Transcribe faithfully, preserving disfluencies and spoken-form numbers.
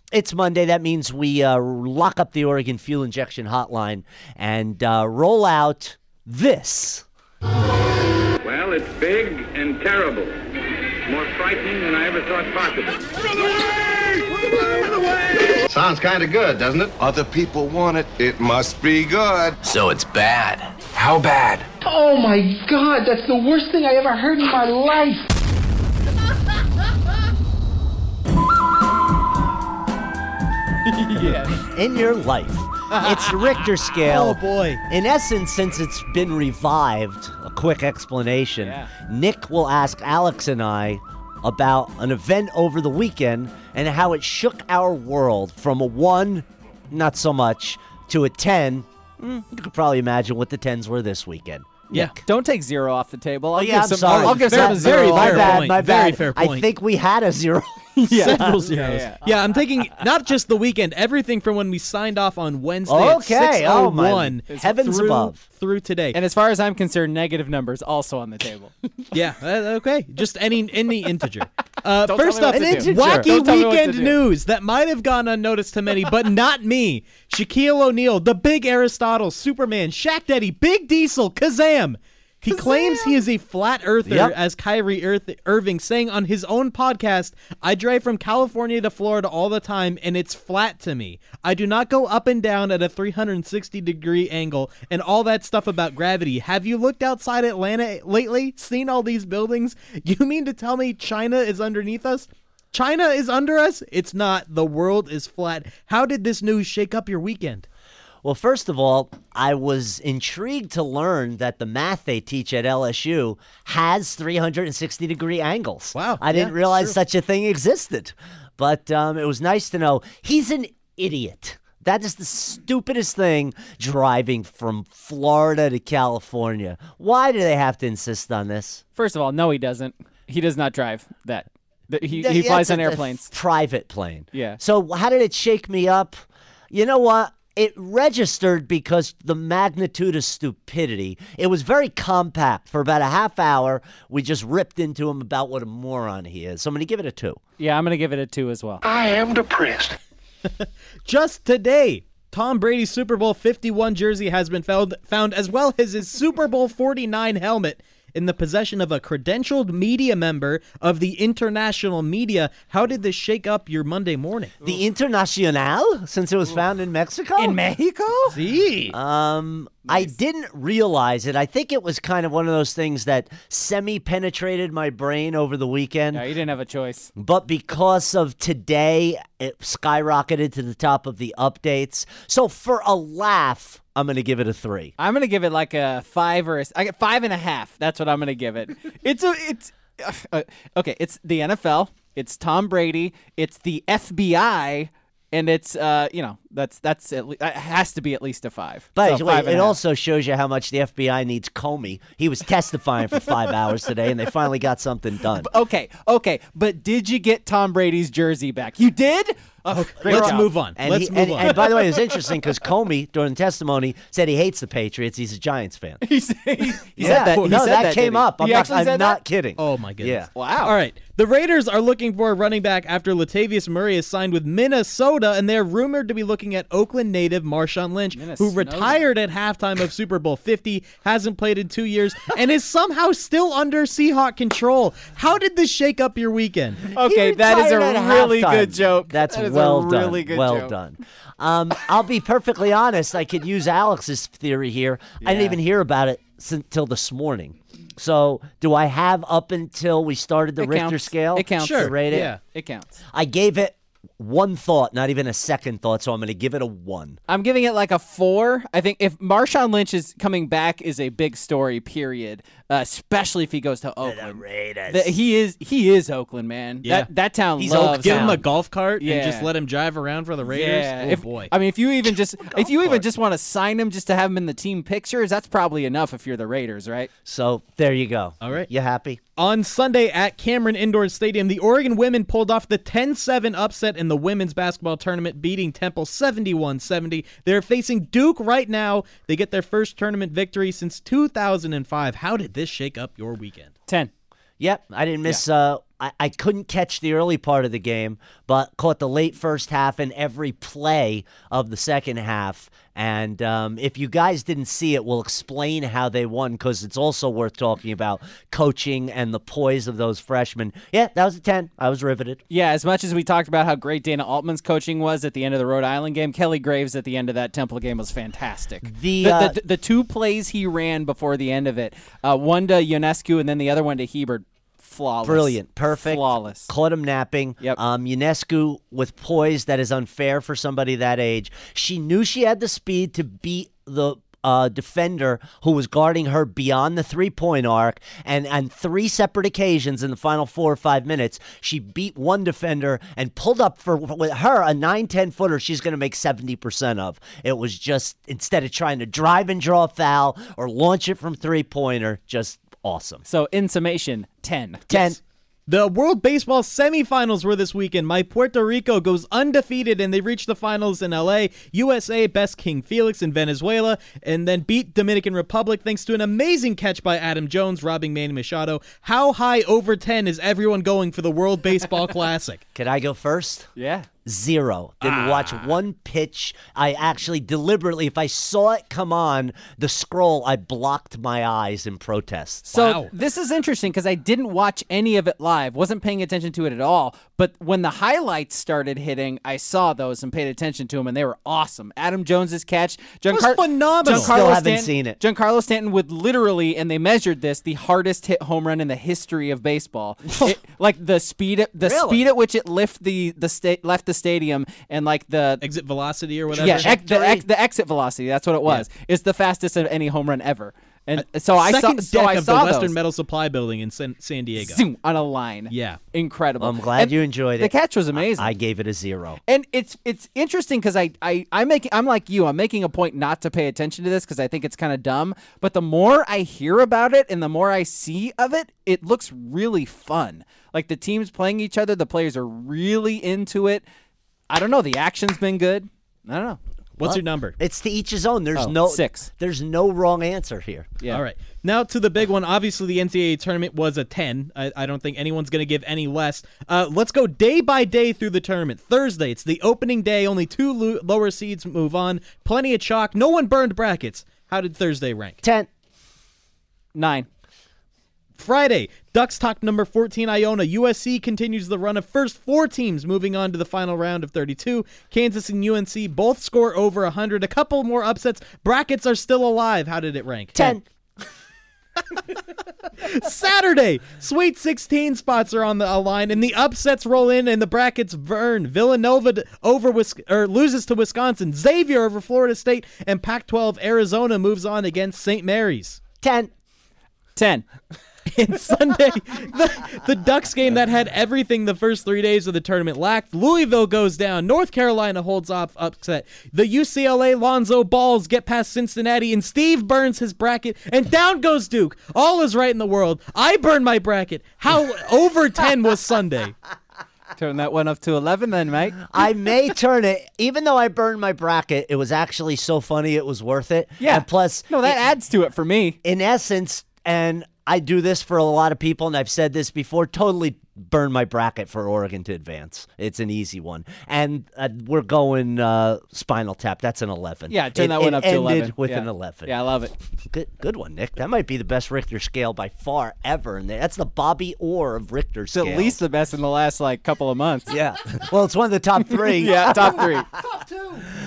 It's Monday. That means we uh, lock up the Oregon Fuel Injection Hotline and uh, roll out this. Well, it's big and terrible. More frightening than I ever thought possible. Run away! Run away! Sounds kind of good, doesn't it? Other people want it. It must be good. So it's bad. How bad? Oh my God, that's the worst thing I ever heard in my life. Yeah. In your life. It's the Richter scale. Oh, boy. In essence, since it's been revived, a quick explanation. Yeah. Nick will ask Alex and I about an event over the weekend and how it shook our world from a one, not so much, to a ten. Mm, you could probably imagine what the tens were this weekend. Yeah. Nick. Don't take zero off the table. I'll Oh, yeah, give I'm some, sorry. I'll, I'll give Fair- some a zero. very off. My fair bad, point. my Very bad. fair I point. think we had a zero. Yeah. Several zeros. Yeah, Yeah, yeah. I'm taking not just the weekend, everything from when we signed off on Wednesday Okay, at six oh oh my- one heavens through, above. through today. And as far as I'm concerned, negative numbers also on the table. Yeah, uh, okay. Just any any integer. Uh, Don't first tell up, me what to do. wacky Don't tell me what to weekend do. news that might have gone unnoticed to many, but not me. Shaquille O'Neal, the Big Aristotle, Superman, Shaq Daddy, Big Diesel, Kazam. He claims he is a flat earther, Yep. as Kyrie Irth- Irving saying on his own podcast, I drive from California to Florida all the time, and it's flat to me. I do not go up and down at a three hundred sixty degree angle and all that stuff about gravity. Have you looked outside Atlanta lately? Seen all these buildings? You mean to tell me China is underneath us? China is under us? It's not. The world is flat. How did this news shake up your weekend? Well, first of all, I was intrigued to learn that the math they teach at L S U has three hundred sixty degree angles. Wow. I didn't Yeah, realize true. such a thing existed. But um, it was nice to know. He's an idiot. That is the stupidest thing, driving from Florida to California. Why do they have to insist on this? First of all, no, he doesn't. He does not drive that. Th- He, Th- he yeah, flies it's on a- a airplanes. private plane. Yeah. So how did it shake me up? You know what? It registered because the magnitude of stupidity. It was very compact. For about a half hour, we just ripped into him about what a moron he is. So I'm going to give it a two. Yeah, I'm going to give it a two as well. I am depressed. Just today, Tom Brady's Super Bowl fifty-one jersey has been found, found as well as his Super Bowl forty-nine helmet in the possession of a credentialed media member of the international media. How did this shake up your Monday morning? The Internacional, since it was found in Mexico? In Mexico? See? Um, I didn't realize it. I think it was kind of one of those things that semi-penetrated my brain over the weekend. Yeah, you didn't have a choice. But because of today, it skyrocketed to the top of the updates. So for a laugh, I'm going to give it a three. I'm going to give it like a five or a, I get five and a half. That's what I'm going to give it. It's a, it's, uh, okay, it's the N F L. It's Tom Brady. It's the F B I. And it's, uh, you know, that's that's at le- it has to be at least a five. But So wait, five and it a half. also shows you how much the F B I needs Comey. He was testifying for five hours today, and they finally got something done. Okay, okay, but did you get Tom Brady's jersey back? You did? Oh, great Let's job. move on. And, Let's he, move and, on. and by the way, it was interesting because Comey, during testimony, said he hates the Patriots. He's a Giants fan. He said, he Yeah. said that. He no, said that, that came did he? up. I'm He not, actually I'm said not that? kidding. Oh, my goodness. Yeah. Wow. All right. The Raiders are looking for a running back after Latavius Murray is signed with Minnesota, and they're rumored to be looking at Oakland native Marshawn Lynch, Minnesota. who retired at halftime of Super Bowl fifty, hasn't played in two years, and is somehow still under Seahawk control. How did this shake up your weekend? Okay, He that is a retired at really halftime. good joke. That's That is well a done. really good well joke. done. Um, I'll be perfectly honest. I could use Alex's theory here. I didn't Yeah. even hear about it until this morning. So, do I have up until we started the It Richter counts. scale? It counts. to rate it? Yeah. It counts. I gave it one thought, not even a second thought, so I'm going to give it a one. I'm giving it like a four. I think if Marshawn Lynch is coming back is a big story, period. Uh, especially if he goes to Oakland. Raiders. The- he is he is Oakland, man. Yeah. That that town He's loves Oakland. Give him him. a golf cart Yeah. and just let him drive around for the Raiders? Yeah. Oh, if, boy. I mean, if you even just if you even cart. just want to sign him just to have him in the team pictures, that's probably enough if you're the Raiders, right? So, there you go. All right. You happy? On Sunday at Cameron Indoor Stadium, the Oregon women pulled off the ten seven upset in the women's basketball tournament, beating Temple seventy-one seventy. They're facing Duke right now. They get their first tournament victory since two thousand five. How did this shake up your weekend? Ten. Yep, I didn't miss uh, I, I couldn't catch the early part of the game, but caught the late first half and every play of the second half. And um, if you guys didn't see it, we'll explain how they won because it's also worth talking about coaching and the poise of those freshmen. Yeah, that was a ten. I was riveted. Yeah, as much as we talked about how great Dana Altman's coaching was at the end of the Rhode Island game, Kelly Graves at the end of that Temple game was fantastic. The, the, uh, the, the two plays he ran before the end of it, uh, one to Ionescu and then the other one to Hebert, flawless. Brilliant. Perfect. Flawless. Caught him napping. Yep. Um, Ionescu with poise that is unfair for somebody that age. She knew she had the speed to beat the uh, defender who was guarding her beyond the three-point arc, and on three separate occasions in the final four or five minutes, she beat one defender and pulled up for with her a nine ten footer she's going to make seventy percent of. It was just, instead of trying to drive and draw a foul or launch it from three-pointer, just awesome. So, in summation, ten. ten. Yes. The World Baseball semifinals were this weekend. My Puerto Rico goes undefeated, and they reached the finals in L A. U S A best King Felix in Venezuela, and then beat Dominican Republic thanks to an amazing catch by Adam Jones, robbing Manny Machado. How high over ten is everyone going for the World Baseball Classic? Can I go first? Yeah. Zero. Didn't Ah. watch one pitch. I actually deliberately, if I saw it come on the scroll, I blocked my eyes in protest. So Wow. this is interesting because I didn't watch any of it live, wasn't paying attention to it at all. But when the highlights started hitting, I saw those and paid attention to them, and they were awesome. Adam Jones's catch, was phenomenal. Still Giancarlo haven't Stanton, seen it. Giancarlo Stanton with literally, and they measured this, the hardest hit home run in the history of baseball. It, like the speed, at, the Really? speed at which it left the the sta- left the stadium, and like the Exit velocity or whatever? yeah, ex, the, ex, the exit velocity. That's what it was. It's the fastest of any home run ever. And so I saw, Second so deck I of saw the Western those. Metal Supply Building in San, San Diego. Zoom, on a line. Yeah. Incredible. I'm glad And you enjoyed The it. catch was amazing. I gave it a zero. and it's it's interesting because I I I make I'm like you. I'm making a point not to pay attention to this because I think it's kind of dumb. But the more I hear about it and the more I see of it, it looks really fun. Like the teams playing each other, the players are really into it. I don't know. The action's been good. I don't know. What's Well, your number? It's to each his own. There's Oh, no six. There's no wrong answer here. Yeah. All right. Now to the big one. Obviously, the N C double A tournament was a ten. I, I don't think anyone's going to give any less. Uh, let's go day by day through the tournament. Thursday, it's the opening day. Only two lo- lower seeds move on. Plenty of chalk. No one burned brackets. How did Thursday rank? Ten. Nine. Friday, Ducks top number fourteen Iona. U S C continues the run of first four teams moving on to the final round of thirty-two. Kansas and U N C both score over one hundred. A couple more upsets. Brackets are still alive. How did it rank? Ten. Saturday, Sweet sixteen spots are on the uh, line, and the upsets roll in, and the brackets burn. Villanova d- over Wis- or loses to Wisconsin. Xavier over Florida State, and Pac twelve Arizona moves on against Saint Mary's. Ten. Ten. And Sunday, the, the Ducks game that had everything the first three days of the tournament lacked. Louisville goes down. North Carolina holds off upset. The U C L A Lonzo Balls get past Cincinnati, and Steve burns his bracket, and down goes Duke. All is right in the world. I burned my bracket. How over ten was Sunday? Turn that one up to eleven then, mate. I may turn it, even though I burned my bracket, it was actually so funny it was worth it. Yeah. And plus, No, that it- adds to it for me. in essence, and I do this for a lot of people, and I've said this before, totally burn my bracket for Oregon to advance. It's an easy one. And uh, we're going uh, Spinal Tap. That's an eleven. Yeah, turn It- that one it up to ended eleven. with yeah. an eleven. Yeah, I love it. Good, good one, Nick. That might be the best Richter scale by far ever. And that's the Bobby Orr of Richter It's scale. at least the best in the last like couple of months. Yeah. Well, it's one of the top three. Yeah, top three.